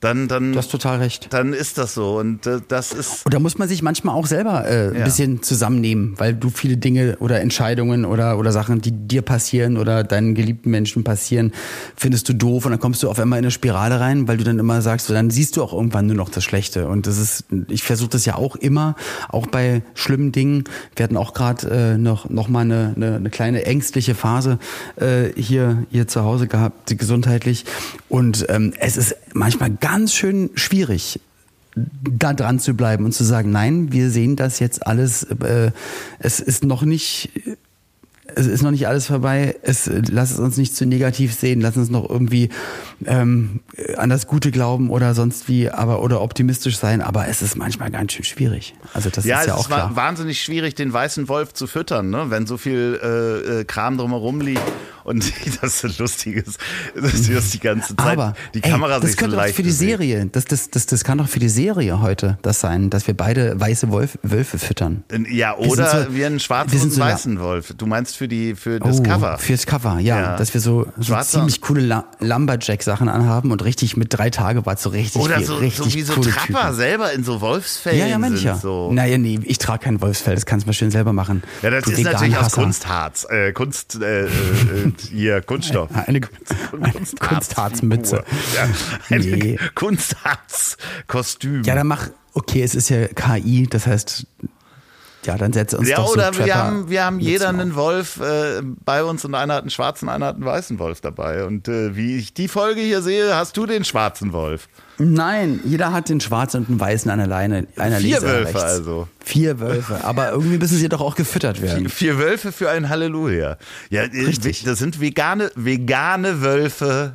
dann Du hast total recht. Dann ist das so und das ist. Und da muss man sich manchmal auch selber ein bisschen zusammennehmen, weil du viele Dinge oder Entscheidungen oder Sachen, die dir passieren oder deinen geliebten Menschen passieren, findest du doof und dann kommst du auf einmal in eine Spirale rein, weil du dann immer sagst, so, dann siehst du auch irgendwann nur noch das Schlechte. Und das ist, ich versuche das ja auch immer, auch bei schlimmen Dingen. Wir hatten auch gerade noch mal eine kleine ängstliche Phase hier zu Hause gehabt, gesundheitlich. Und es ist manchmal ganz schön schwierig, da dran zu bleiben und zu sagen, nein, wir sehen das jetzt alles, es ist noch nicht alles vorbei, lass es uns nicht zu negativ sehen, lass uns noch irgendwie an das Gute glauben oder sonst wie, oder optimistisch sein, aber es ist manchmal ganz schön schwierig. Also das ist ja auch klar. Es ist wahnsinnig schwierig, den weißen Wolf zu füttern, ne? Wenn so viel Kram drumherum liegt und das ist Lustiges, dass die ganze Zeit aber, die Kamera das sich so könnte doch leicht für die Serie, das kann doch für die Serie heute das sein, dass wir beide weiße Wölfe füttern. Ja, oder wir einen schwarzen und einen weißen Wolf. Du meinst für das Cover? Fürs Cover, ja. Dass wir so ziemlich coole Lumberjack-Sachen anhaben und richtig mit 3 Tagebart so richtig oder richtig so wie so Trapper Typen. Selber in so Wolfsfällen ja, Mensch, ja. So. Naja, nee, ich trage kein Wolfsfell, das kannst du mal schön selber machen. Ja, das ist natürlich aus Kunstharz. Kunststoff. Eine Kunstharzmütze. Ja, eine Kunstharzkostüm. Ja, dann okay, es ist ja KI, das heißt, ja, dann setze uns doch so oder Trapper wir haben jeder auf. einen Wolf bei uns und einer hat einen schwarzen, einer hat einen weißen Wolf dabei. Und wie ich die Folge hier sehe, hast du den schwarzen Wolf. Nein, jeder hat den schwarzen und einen weißen an der Leine. 4 Wölfe rechts. Also. 4 Wölfe, aber irgendwie müssen sie doch auch gefüttert werden. 4 Wölfe für ein Halleluja. Ja, richtig. Das sind vegane Wölfe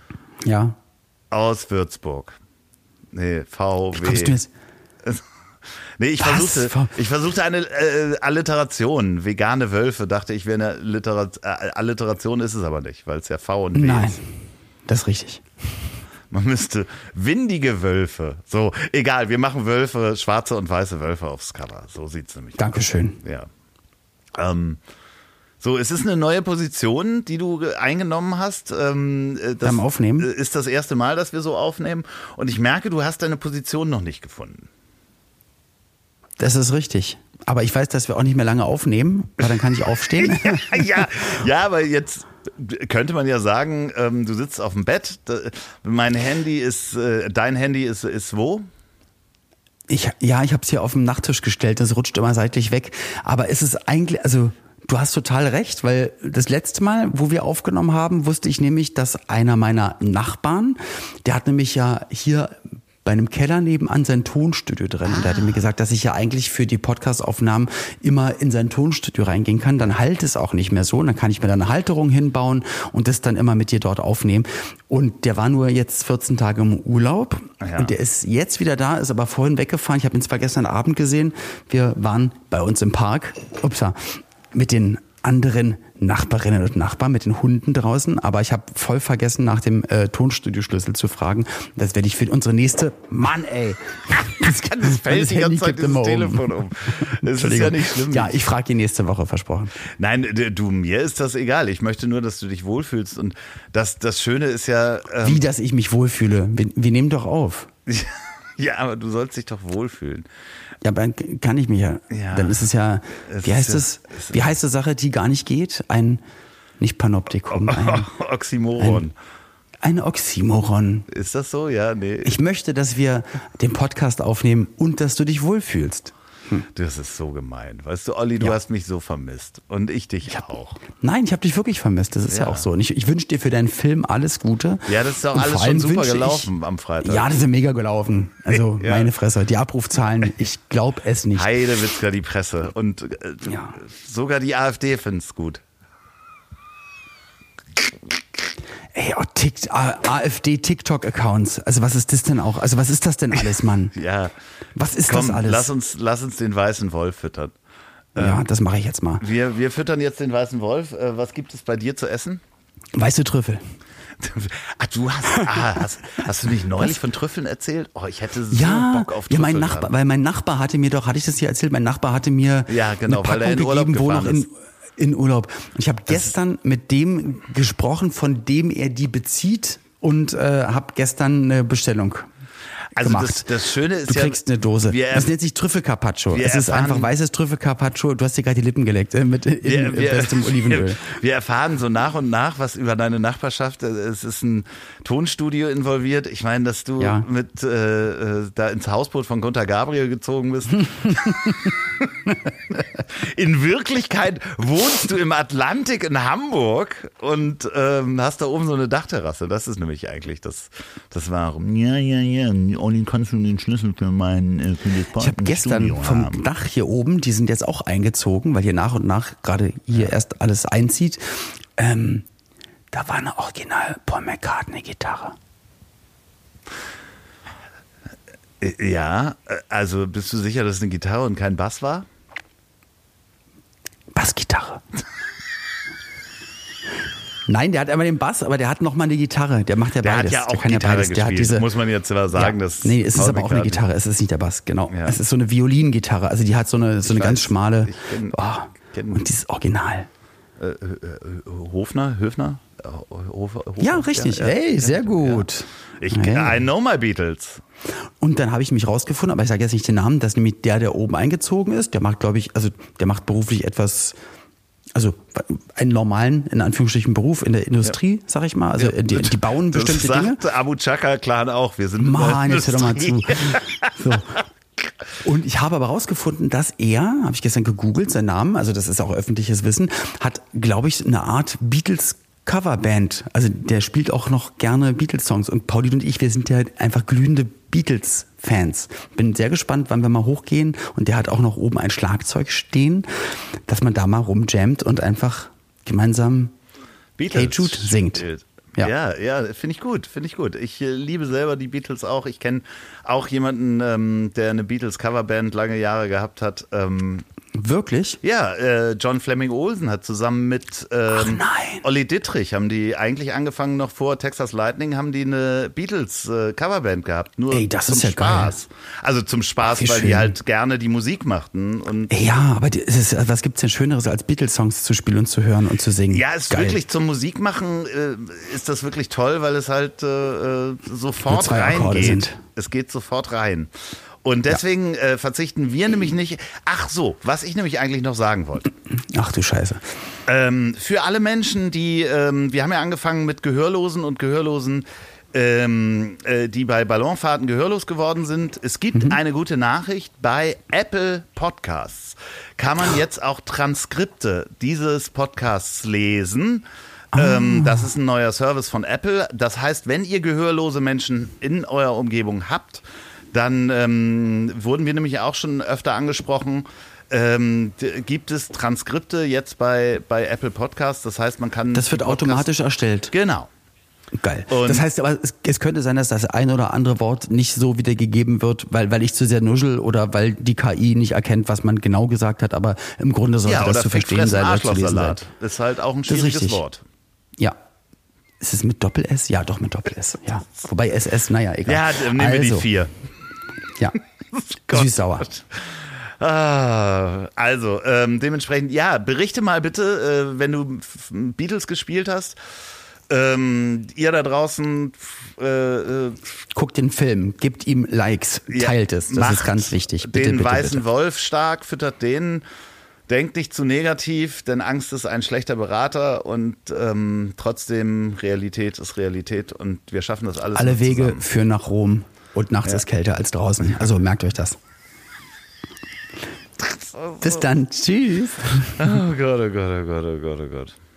aus Würzburg. Nee, VW. Kommst du jetzt? Nee, ich versuchte eine Alliteration. Vegane Wölfe, dachte ich, wäre eine Alliteration, ist es aber nicht, weil es ja V und W Nein, ist. das ist richtig. Man müsste windige Wölfe. So, egal, wir machen Wölfe, schwarze und weiße Wölfe aufs Cover. So sieht's nämlich aus. Dankeschön. Ja. So, es ist eine neue Position, die du eingenommen hast. Beim Aufnehmen? Ist das erste Mal, dass wir so aufnehmen. Und ich merke, du hast deine Position noch nicht gefunden. Das ist richtig. Aber ich weiß, dass wir auch nicht mehr lange aufnehmen, weil dann kann ich aufstehen. ja, aber jetzt könnte man ja sagen, du sitzt auf dem Bett, dein Handy ist wo? Ich habe es hier auf dem Nachttisch gestellt, das rutscht immer seitlich weg. Aber es ist eigentlich, also du hast total recht, weil das letzte Mal, wo wir aufgenommen haben, wusste ich nämlich, dass einer meiner Nachbarn, der hat nämlich ja hier bei einem Keller nebenan sein Tonstudio drin. Und der hatte mir gesagt, dass ich ja eigentlich für die Podcast-Aufnahmen immer in sein Tonstudio reingehen kann. Dann halt es auch nicht mehr so. Und dann kann ich mir da eine Halterung hinbauen und das dann immer mit dir dort aufnehmen. Und der war nur jetzt 14 Tage im Urlaub. Ja. Und der ist jetzt wieder da, ist aber vorhin weggefahren. Ich habe ihn zwar gestern Abend gesehen. Wir waren bei uns im Park. Mit den anderen Nachbarinnen und Nachbarn, mit den Hunden draußen, aber ich habe voll vergessen, nach dem Tonstudioschlüssel zu fragen. Das werde ich für unsere nächste... Mann, ey! Das fällt die ganze Zeit dieses Telefon um. Das ist ja nicht schlimm. Ja, ich frage die nächste Woche, versprochen. Nein, mir ist das egal. Ich möchte nur, dass du dich wohlfühlst und das Schöne ist ja... Wie, dass ich mich wohlfühle? Wir nehmen doch auf. Ja, aber du sollst dich doch wohlfühlen. Ja, aber dann kann ich mich ja. Dann ist es ja, wie heißt es? Wie heißt die Sache, die gar nicht geht? Nicht Panoptikum. Oxymoron. Ein Oxymoron. Ist das so? Ja, nee. Ich möchte, dass wir den Podcast aufnehmen und dass du dich wohlfühlst. Das ist so gemein. Weißt du, Olli, du hast mich so vermisst. Und ich dich auch. Nein, ich habe dich wirklich vermisst. Das ist ja auch so. Und ich wünsche dir für deinen Film alles Gute. Ja, das ist auch alles schon super gelaufen am Freitag. Ja, das ist mega gelaufen. Also meine Fresse. Die Abrufzahlen, ich glaube es nicht. Heidewitzka, die Presse. Und sogar die AfD findet es gut. Ey, AfD-TikTok-Accounts. Also was ist das denn auch? Also was ist das denn alles, Mann? Ja. Was ist das alles? Lass uns den weißen Wolf füttern. Ja, das mache ich jetzt mal. Wir füttern jetzt den weißen Wolf. Was gibt es bei dir zu essen? Weiße Trüffel. Hast du nicht neulich von Trüffeln erzählt? Oh, ich hätte so Bock auf Ja, Trüffeln. weil mein Nachbar hatte mir doch, hatte ich das hier erzählt, mein Nachbar hatte mir eine Packung weil er in Urlaub gegeben, gefahren ist. In Urlaub. Und ich habe gestern mit dem gesprochen, von dem er die bezieht und habe gestern eine Bestellung Also gemacht. das Schöne ist du kriegst eine Dose. Das nennt sich Trüffel-Carpaccio. Es ist einfach weißes Trüffel-Carpaccio. Du hast dir gerade die Lippen geleckt mit bestem Olivenöl. Wir erfahren so nach und nach was über deine Nachbarschaft. Es ist ein Tonstudio involviert. Ich meine, dass du mit da ins Hausboot von Gunter Gabriel gezogen bist. In Wirklichkeit wohnst du im Atlantik in Hamburg und hast da oben so eine Dachterrasse. Das ist nämlich eigentlich das Warum. Ja. Olli, kannst du den Schlüssel für mein Ich habe gestern vom Dach hier oben, die sind jetzt auch eingezogen, weil hier nach und nach gerade hier erst alles einzieht. Da war eine original Paul McCartney-Gitarre. Ja, also bist du sicher, dass es eine Gitarre und kein Bass war? Bassgitarre. Nein, der hat einmal den Bass, aber der hat noch mal eine Gitarre. Der macht ja beides. Der hat ja auch der Gitarre beides. gespielt, der hat diese, muss man jetzt zwar sagen. Ja, dass nee, es ist Paul aber auch eine McCartney. Gitarre, es ist nicht der Bass, genau. Ja. Es ist so eine Violingitarre, also die hat so eine ganz schmale, kenn- und dieses Original. Höfner? Ja, richtig, hey, sehr gut. I know my Beatles. Und dann habe ich mich rausgefunden, aber ich sage jetzt nicht den Namen, dass nämlich der oben eingezogen ist, der macht, glaube ich, also der macht beruflich etwas, also einen normalen, in Anführungsstrichen, Beruf in der Industrie, sag ich mal. Also die bauen bestimmte Dinge. Das sagt Abu Chaka Clan auch. Wir sind Mann, jetzt hör doch mal zu. So. Und ich habe aber rausgefunden, dass er, habe ich gestern gegoogelt, sein Name, also das ist auch öffentliches Wissen, hat, glaube ich, eine Art Beatles Coverband. Also der spielt auch noch gerne Beatles-Songs. Und Pauli und ich, wir sind ja einfach glühende Beatles-Fans. Bin sehr gespannt, wann wir mal hochgehen. Und der hat auch noch oben ein Schlagzeug stehen, dass man da mal rumjammt und einfach gemeinsam Beatles Hey Jude singt. Ja, finde ich gut. Ich liebe selber die Beatles auch. Ich kenne auch jemanden, der eine Beatles-Coverband lange Jahre gehabt hat. Wirklich? Ja, John Fleming Olsen hat zusammen mit Olli Dittrich, haben die eigentlich angefangen noch vor Texas Lightning, haben die eine Beatles-Coverband gehabt. Nur das zum ist ja Spaß. Geil. Also zum Spaß, weil schön. die halt gerne die Musik machten. Und ja, aber was gibt's denn Schöneres, als Beatles-Songs zu spielen und zu hören und zu singen? ja, es ist Geil. wirklich zum Musikmachen ist das wirklich toll, weil es halt sofort Nur 2 Akkorde reingeht. sind. Es geht sofort rein. Und deswegen verzichten wir nämlich nicht. Ach so, was ich nämlich eigentlich noch sagen wollte. Ach du Scheiße. Für alle Menschen, die, wir haben ja angefangen mit Gehörlosen und Gehörlosen, die bei Ballonfahrten gehörlos geworden sind. Es gibt eine gute Nachricht. Bei Apple Podcasts kann man jetzt auch Transkripte dieses Podcasts lesen. Das ist ein neuer Service von Apple. Das heißt, wenn ihr gehörlose Menschen in eurer Umgebung habt, dann wurden wir nämlich auch schon öfter angesprochen, gibt es Transkripte jetzt bei Apple Podcasts. Das heißt, man kann... Das wird automatisch erstellt. Genau. Geil. Und das heißt aber, es könnte sein, dass das ein oder andere Wort nicht so wiedergegeben wird, weil ich zu sehr nuschel oder weil die KI nicht erkennt, was man genau gesagt hat, aber im Grunde sollte das zu verstehen sein oder zu lesen sein. Das ist halt auch ein Das ist schwieriges richtig. Wort. Ja. Ist es mit Doppel-S? Ja, doch mit Doppel-S. Ja. Wobei SS, naja, egal. Ja, nehmen wir die 4. Ja. Süß-sauer. Also, dementsprechend, ja, berichte mal bitte, wenn du Beatles gespielt hast. Ihr da draußen guckt den Film, gebt ihm Likes, teilt es. Das ist ganz wichtig. Bitte, den bitte, weißen bitte. Wolf stark, füttert den. Denkt nicht zu negativ, denn Angst ist ein schlechter Berater und trotzdem Realität ist Realität und wir schaffen das alles. Alle Wege zusammen. führen nach Rom und nachts ist kälter als draußen. Also merkt euch das. Bis dann. Tschüss. Oh Gott, oh Gott, oh Gott, oh Gott, oh Gott.